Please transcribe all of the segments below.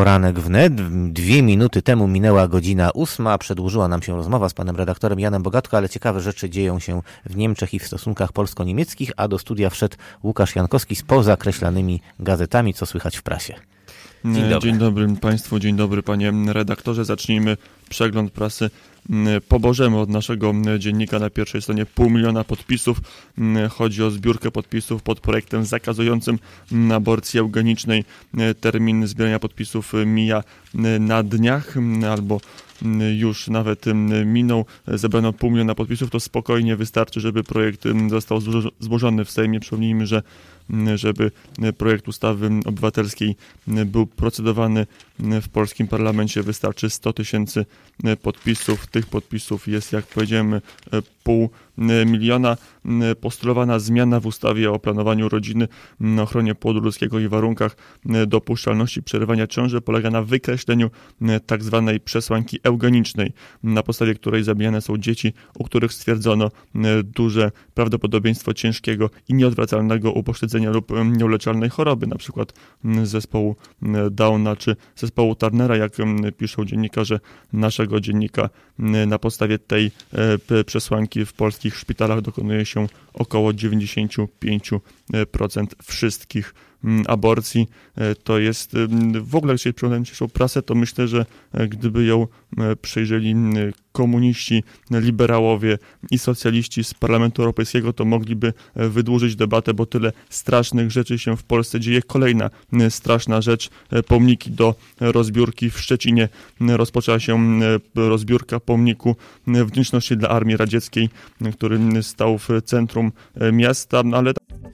Poranek wnet. 2 minuty temu minęła godzina 8. Przedłużyła nam się rozmowa z panem redaktorem Janem Bogatko, ale ciekawe rzeczy dzieją się w Niemczech i w stosunkach polsko-niemieckich, a do studia wszedł Łukasz Jankowski z pozakreślanymi gazetami. Co słychać w prasie? Dzień dobry Państwu, dzień dobry panie redaktorze. Zacznijmy przegląd prasy po Bożemu od naszego dziennika. Na pierwszej stronie 500 000 podpisów. Chodzi o zbiórkę podpisów pod projektem zakazującym aborcji eugenicznej. Termin zbierania podpisów mija na dniach albo już nawet minął. Zebrano 500 000 podpisów. To spokojnie wystarczy, żeby projekt został złożony w Sejmie. Przypomnijmy, że żeby projekt ustawy obywatelskiej był procedowany w polskim parlamencie, wystarczy 100 000 podpisów. Tych podpisów jest, jak powiedziałem, 500 000. Postulowana zmiana w ustawie o planowaniu rodziny, ochronie płodu ludzkiego i warunkach dopuszczalności przerywania ciąży polega na wykreśleniu tak zwanej przesłanki eugenicznej, na podstawie której zabijane są dzieci, u których stwierdzono duże prawdopodobieństwo ciężkiego i nieodwracalnego upośledzenia lub nieuleczalnej choroby, na przykład zespołu Downa czy zespołu Turnera, jak piszą dziennikarze naszego dziennika. Na podstawie tej przesłanki w polskich szpitalach dokonuje się około 95% wszystkich aborcji. To jest w ogóle, jeśli przyglądamy się prasę, to myślę, że gdyby ją przejrzeli komuniści, liberałowie i socjaliści z Parlamentu Europejskiego, to mogliby wydłużyć debatę, bo tyle strasznych rzeczy się w Polsce dzieje. Kolejna straszna rzecz, pomniki do rozbiórki w Szczecinie. Rozpoczęła się rozbiórka pomniku wdzięczności dla Armii Radzieckiej, który stał w centrum miasta, ale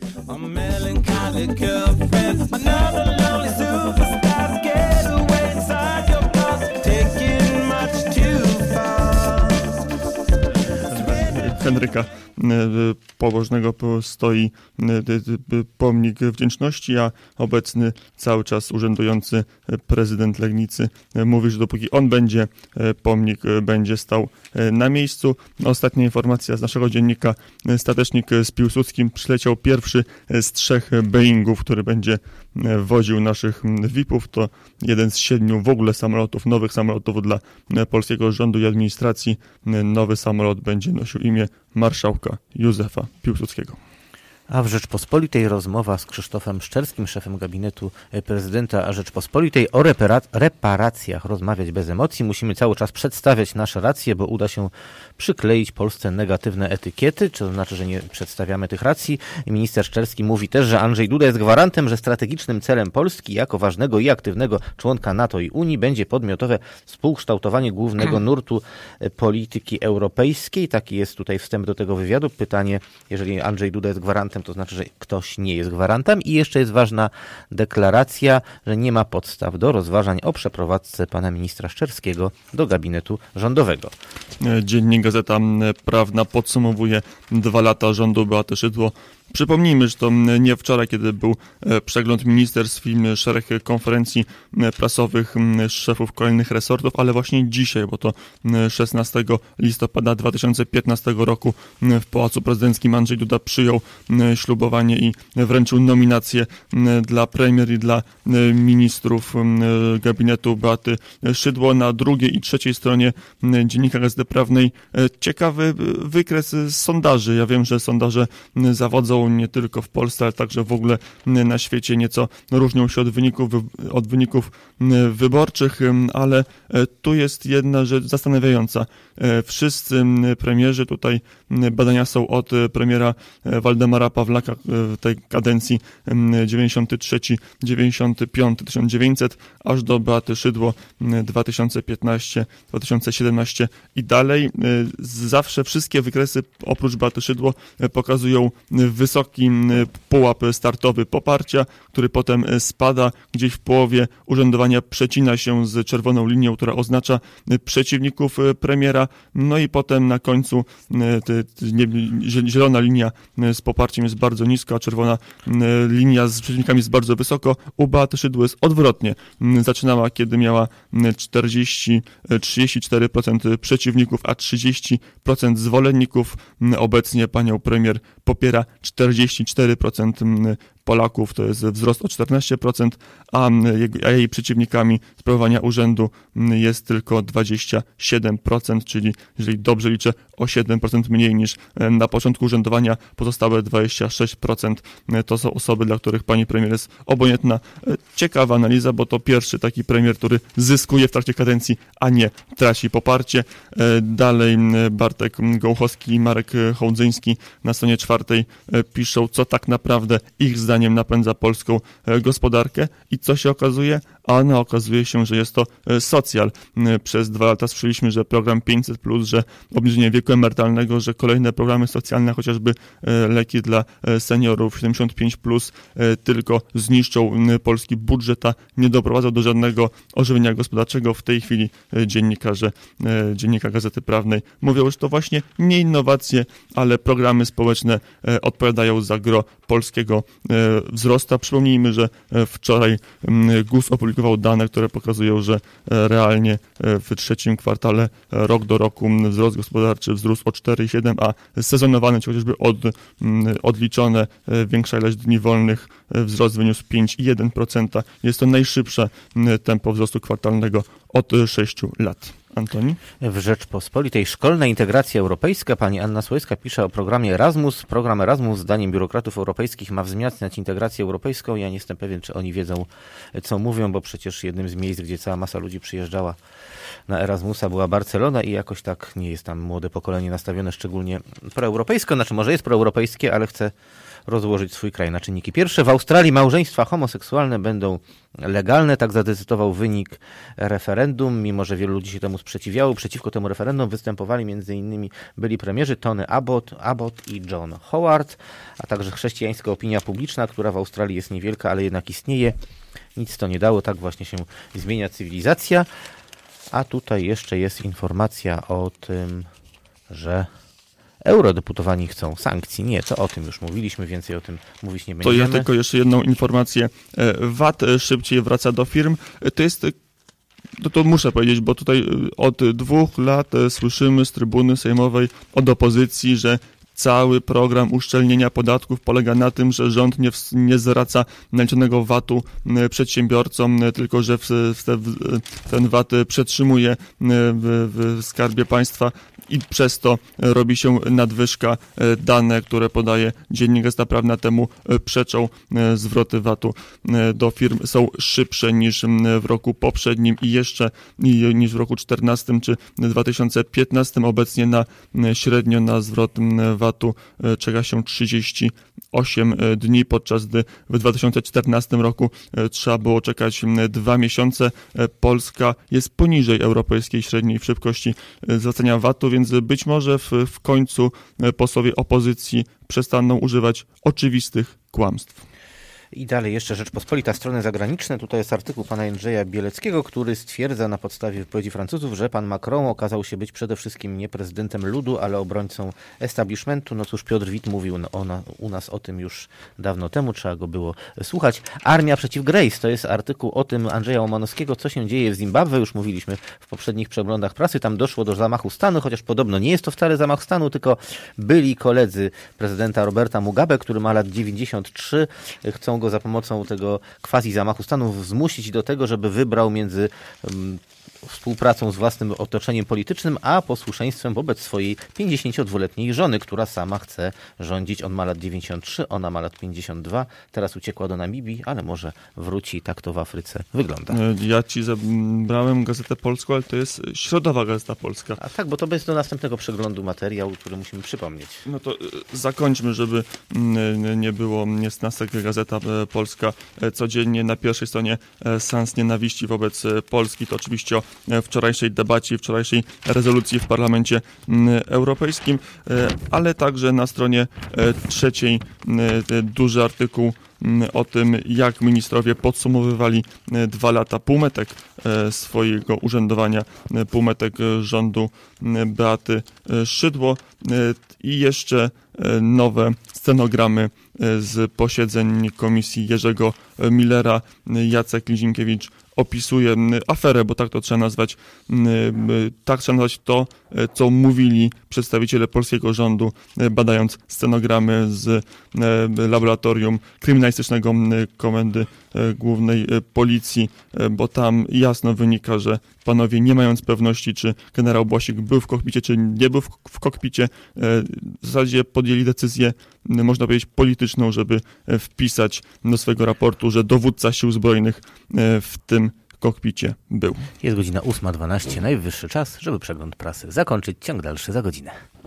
Henryka Pobożnego stoi pomnik wdzięczności, a obecny cały czas urzędujący prezydent Legnicy mówi, że dopóki on będzie, pomnik będzie stał na miejscu. Ostatnia informacja z naszego dziennika. Statecznik z Piłsudskim przyleciał pierwszy z 3 Boeingów, który będzie woził naszych VIP-ów. To jeden z 7 w ogóle samolotów, nowych samolotów dla polskiego rządu i administracji. Nowy samolot będzie nosił imię marszałka Józefa Piłsudskiego. A w Rzeczpospolitej rozmowa z Krzysztofem Szczerskim, szefem gabinetu prezydenta Rzeczpospolitej. O reparacjach rozmawiać bez emocji. Musimy cały czas przedstawiać nasze racje, bo uda się przykleić Polsce negatywne etykiety, co znaczy, że nie przedstawiamy tych racji. Minister Szczerski mówi też, że Andrzej Duda jest gwarantem, że strategicznym celem Polski jako ważnego i aktywnego członka NATO i Unii będzie podmiotowe współkształtowanie głównego nurtu polityki europejskiej. Taki jest tutaj wstęp do tego wywiadu. Pytanie, jeżeli Andrzej Duda jest gwarantem, to znaczy, że ktoś nie jest gwarantem. I jeszcze jest ważna deklaracja, że nie ma podstaw do rozważań o przeprowadzce pana ministra Szczerskiego do gabinetu rządowego. Dziennik Gazeta Prawna podsumowuje 2 lata rządu Beaty Szydło. Przypomnijmy, że to nie wczoraj, kiedy był przegląd ministerstw i szereg konferencji prasowych szefów kolejnych resortów, ale właśnie dzisiaj, bo to 16 listopada 2015 roku w Pałacu Prezydenckim Andrzej Duda przyjął ślubowanie i wręczył nominację dla premier i dla ministrów gabinetu Beaty Szydło. Na drugiej i trzeciej stronie dziennika Gazety Prawnej ciekawy wykres z sondaży. Ja wiem, że sondaże zawodzą nie tylko w Polsce, ale także w ogóle na świecie. Nieco różnią się od wyników wyborczych, ale tu jest jedna rzecz zastanawiająca. Wszyscy premierzy, tutaj badania są od premiera Waldemara Pawlaka w tej kadencji 93-95, 1900, aż do Beaty Szydło 2015, 2017 i dalej. Zawsze wszystkie wykresy oprócz Beaty Szydło pokazują wysoki pułap startowy poparcia, który potem spada gdzieś w połowie urzędowania, przecina się z czerwoną linią, która oznacza przeciwników premiera, no i potem na końcu zielona linia z poparciem jest bardzo nisko, a czerwona linia z przeciwnikami jest bardzo wysoko. U Beaty Szydło jest odwrotnie. Zaczynała, kiedy miała 34% przeciwników, a 30% zwolenników. Obecnie panią premier popiera 44% Polaków to jest wzrost o 14%, a jej przeciwnikami sprawowania urzędu jest tylko 27%, czyli jeżeli dobrze liczę, o 7% mniej niż na początku urzędowania. Pozostałe 26% to są osoby, dla których pani premier jest obojętna. Ciekawa analiza, bo to pierwszy taki premier, który zyskuje w trakcie kadencji, a nie traci poparcie. Dalej Bartek Gołuchowski i Marek Hołdzyński na stronie 4 piszą, co tak naprawdę ich zdaniem napędza polską gospodarkę i co się okazuje? A okazuje się, że jest to socjal. Przez 2 lata słyszeliśmy, że program 500+, że obniżenie wieku emerytalnego, że kolejne programy socjalne, chociażby leki dla seniorów 75+, tylko zniszczą polski budżet, a nie doprowadzą do żadnego ożywienia gospodarczego. W tej chwili dziennikarze Gazety Prawnej mówią, że to właśnie nie innowacje, ale programy społeczne odpowiadają za gro polskiego wzrostu. Przypomnijmy, że wczoraj GUS opublikował dane, które pokazują, że realnie w trzecim kwartale rok do roku wzrost gospodarczy wzrósł o 4,7, a sezonowany, czy chociażby odliczone większa ilość dni wolnych, wzrost wyniósł 5,1%. Jest to najszybsze tempo wzrostu kwartalnego od 6 lat. Antoni? W Rzeczpospolitej szkolna integracja europejska. Pani Anna Słojska pisze o programie Erasmus. Program Erasmus zdaniem biurokratów europejskich ma wzmacniać integrację europejską. Ja nie jestem pewien, czy oni wiedzą, co mówią, bo przecież jednym z miejsc, gdzie cała masa ludzi przyjeżdżała na Erasmusa, była Barcelona i jakoś tak nie jest tam młode pokolenie nastawione szczególnie proeuropejsko. Znaczy może jest proeuropejskie, ale chce rozłożyć swój kraj na czynniki pierwsze. W Australii małżeństwa homoseksualne będą legalne, tak zadecydował wynik referendum, mimo że wielu ludzi się temu sprzeciwiało. Przeciwko temu referendum występowali m.in. byli premierzy Tony Abbott i John Howard, a także chrześcijańska opinia publiczna, która w Australii jest niewielka, ale jednak istnieje. Nic to nie dało, tak właśnie się zmienia cywilizacja. A tutaj jeszcze jest informacja o tym, że eurodeputowani chcą sankcji. Nie, to o tym już mówiliśmy, więcej o tym mówić nie będziemy. To ja tylko jeszcze jedną informację. VAT szybciej wraca do firm. To jest... To muszę powiedzieć, bo tutaj od 2 lat słyszymy z trybuny sejmowej od opozycji, że cały program uszczelnienia podatków polega na tym, że rząd nie zwraca naliczonego VAT-u przedsiębiorcom, tylko że ten VAT przetrzymuje w skarbie państwa i przez to robi się nadwyżka. Dane, które podaje Dziennik Gazeta Prawna, temu przeczą. Zwroty VAT-u do firm są szybsze niż w roku poprzednim i jeszcze niż w roku 2014 czy 2015. Obecnie średnio na zwrot VAT-u czeka się 38 dni, podczas gdy w 2014 roku trzeba było czekać 2 miesiące. Polska jest poniżej europejskiej średniej w szybkości zwracania VAT-u, więc być może w końcu posłowie opozycji przestaną używać oczywistych kłamstw. I dalej jeszcze Rzeczpospolita, strony zagraniczne. Tutaj jest artykuł pana Jędrzeja Bieleckiego, który stwierdza na podstawie wypowiedzi Francuzów, że pan Macron okazał się być przede wszystkim nie prezydentem ludu, ale obrońcą establishmentu. No cóż, Piotr Wit mówił u nas o tym już dawno temu, trzeba go było słuchać. Armia przeciw Grace, to jest artykuł o tym Andrzeja Omanowskiego, co się dzieje w Zimbabwe. Już mówiliśmy w poprzednich przeglądach prasy, tam doszło do zamachu stanu, chociaż podobno nie jest to wcale zamach stanu, tylko byli koledzy prezydenta Roberta Mugabe, który ma lat 93, chcą go za pomocą tego quasi zamachu stanu zmusić do tego, żeby wybrał między współpracą z własnym otoczeniem politycznym, a posłuszeństwem wobec swojej 52-letniej żony, która sama chce rządzić. On ma lat 93, ona ma lat 52. Teraz uciekła do Namibii, ale może wróci. Tak to w Afryce wygląda. Ja ci zabrałem Gazetę Polską, ale to jest Środowa Gazeta Polska. A tak, bo to jest do następnego przeglądu materiał, który musimy przypomnieć. No to zakończmy, żeby nie było niesnasek. Gazeta Polska codziennie na pierwszej stronie seans nienawiści wobec Polski. To oczywiście o wczorajszej debacie, wczorajszej rezolucji w Parlamencie Europejskim, ale także na stronie 3 duży artykuł o tym, jak ministrowie podsumowywali 2 lata, półmetek swojego urzędowania, półmetek rządu Beaty Szydło i jeszcze nowe scenogramy z posiedzeń komisji Jerzego Millera. Jacek Lizinkiewicz opisuje aferę, bo tak to trzeba nazwać. Tak trzeba nazwać to, co mówili przedstawiciele polskiego rządu, badając scenogramy z laboratorium kryminalistycznego Komendy Głównej Policji, bo tam jasno wynika, że panowie, nie mając pewności, czy generał Błasik był w kokpicie, czy nie był w kokpicie, w zasadzie podjęli decyzję, można powiedzieć, polityczną, żeby wpisać do swojego raportu, że dowódca sił zbrojnych w tym kokpicie był. Jest godzina 8:12, najwyższy czas, żeby przegląd prasy zakończyć. Ciąg dalszy za godzinę.